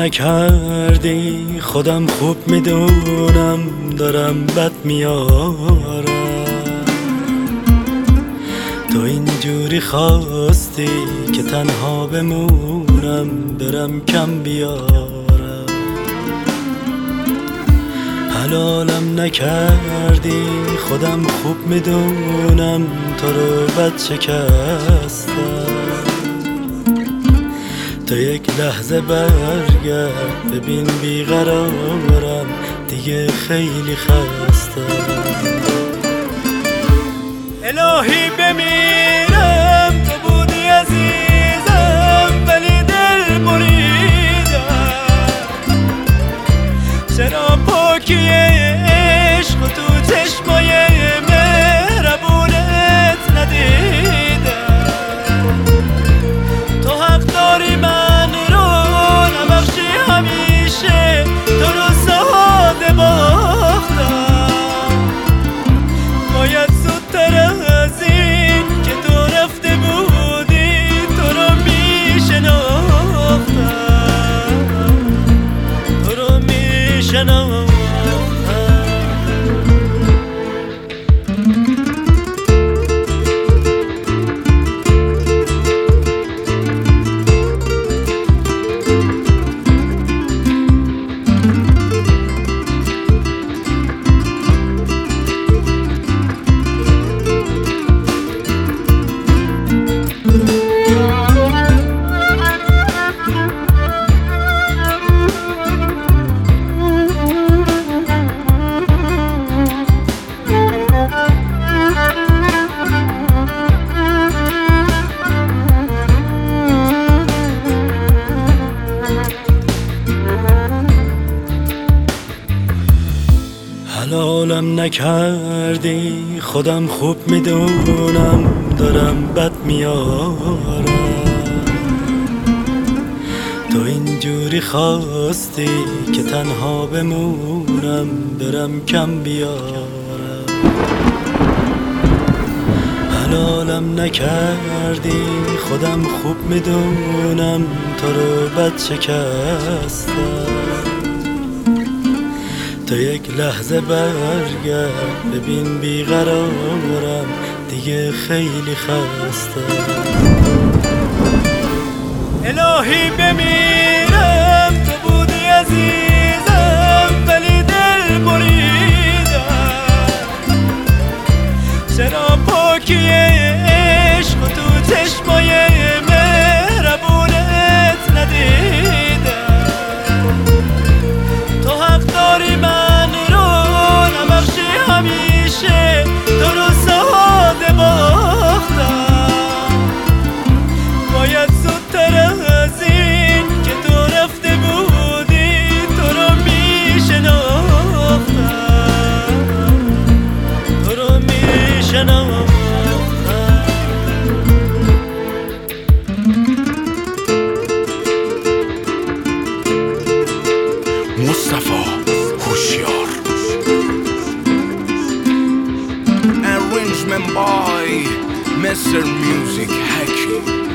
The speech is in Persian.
نکردی خودم خوب میدونم دارم بد میارم. تو اینجوری خواستی که تنها بمونم برم کم بیارم. حلالم نکردی خودم خوب میدونم تو رو بد شکستم. تا یک لحظه برگرد ببین بیقرارم دیگه خیلی خستم. الهی بمیرم تو بودی عزیزم ولی دل بریدم. چرا پاکی عشق و تو چشمای مهربونت ندیدم. تو حق داری من رو نبخشی همیشه تو رو ساده باختم. باید زودتر از این که تو رفته بودی تو رو میشناختم. تو رو میشناختم. حلالم نکردی خودم خوب میدونم دارم بد میارم. تو اینجوری خواستی که تنها بمونم برم کم بیارم. حلالم نکردی خودم خوب میدونم تو رو بد شکستم. تا یک لحظه برگرد ببین بیقرارم دیگه خیلی خستم. الهی بمیرم تو بودی عزیزم ولی دل بریدم. چرا پاکی عشق و تو چشمای مهربونت ندیدم. تو حق داری من رو نبخشی همیشه تو رو ساده باختم. باید زودتر از این که تو رفته بودی تو رو میشناختم. تو رو میشناختم. مصطفی هوشیار. Arrangement by Mr. Music Hacky.